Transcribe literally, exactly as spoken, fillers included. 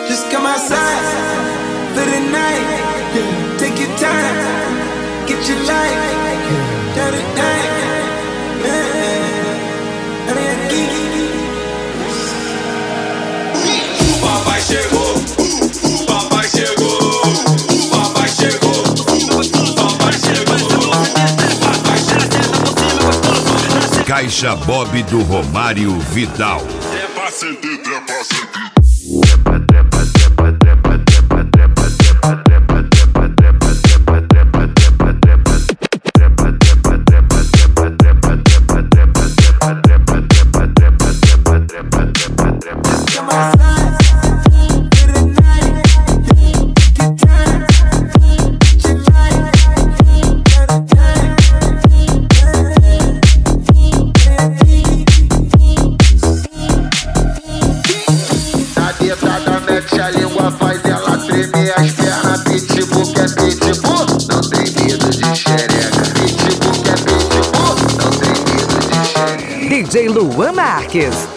Just come outside for the night. Take your time, get your life. Got it night. O papai chegou, o papai chegou, o papai chegou, o papai chegou, o papai chegou. Caixa Bob do Romário Vidal. Trepa, sente, trepa, sente. Mete a língua, faz ela tremer as pernas. Pitbull que é pitbull, não tem medo de xereca. Pitbull que é pitbull, não tem medo de xereca. D J Luan Marques.